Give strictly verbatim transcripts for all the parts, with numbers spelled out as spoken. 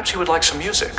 Perhaps you would like some music.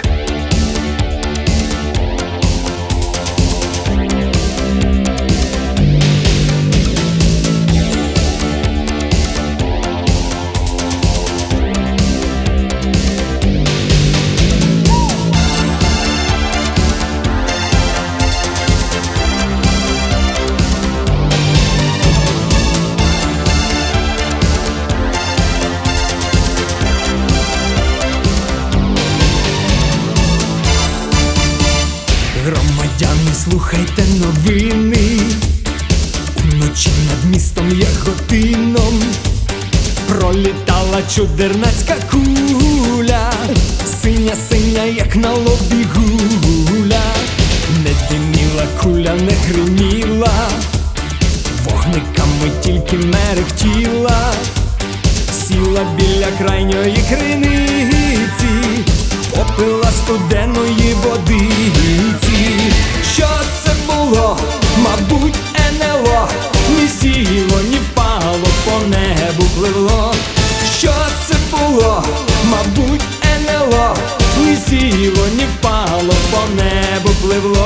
Громадяни, слухайте новини. Уночі над містом Яготином пролітала чудернацька куля, синя-синя, як на лобі гуля. Не диміла куля, не гриміла, вогниками тільки мерехтіла. Сіла біля крайньої криниці, попила студеної водиці. Що це було? Мабуть, ен ел о. Ні сіло, ні впало, по небу пливло. Що це було? Мабуть, ен ел о. Ні сіло, ні впало, по небу пливло.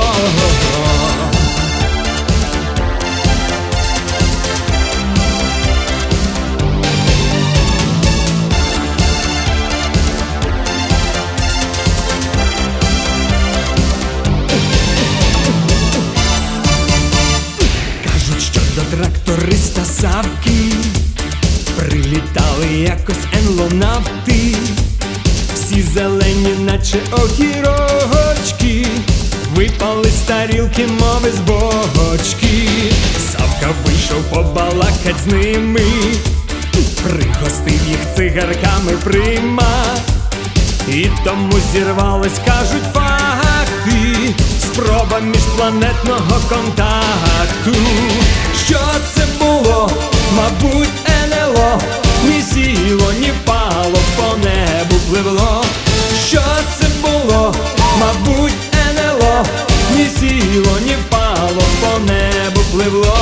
Тракториста Савки прилітали якось енлонавти, всі зелені, наче огірочки, випали з тарілки, мови з бочки. Савка вийшов побалакать з ними, пригостив їх цигарками прима. І тому зірвались, кажуть, факти, спроба міжпланетного контакту. Що це було? Мабуть, ен ел о. Ні сіло, ні впало, по небу пливло. Що це було? Мабуть, ен ел о. Ні сіло, ні впало, по небу пливло.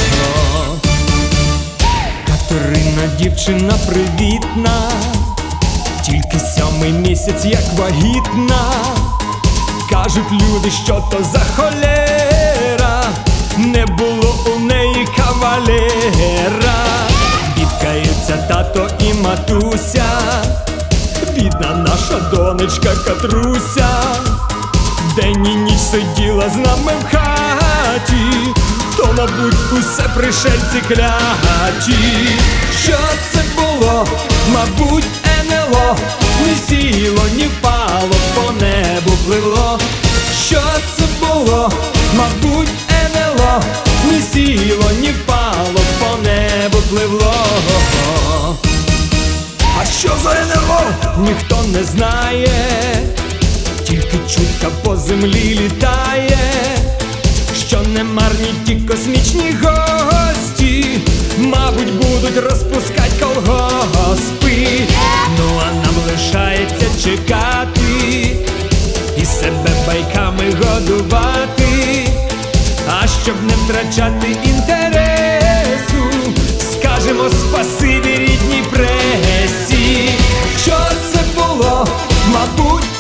Катерина дівчина привітна, тільки сьомий місяць, як вагітна. Кажуть люди, що то за холєра, не було у неї кавалера. Бідкаються тато і матуся, бідна наша донечка Катруся. День і ніч сиділа з нами в хаті, то, мабуть, усе пришельці кляті. Що це було? Мабуть, ен ел о. Ні сіло, ні впало, по небу пливло. Що це було? Мабуть, ен ел о. Ні сіло, ні впало, по небу пливло. А що за ен ел о? Ніхто не знає, тільки чутка по землі літає, що не марні ті космічні гості, мабуть, будуть розпускать колгоспи. Ну а нам лишається чекати і себе байками годувати. А щоб не втрачати інтересу, скажемо спасибі рідній пресі. Що це було? Мабуть,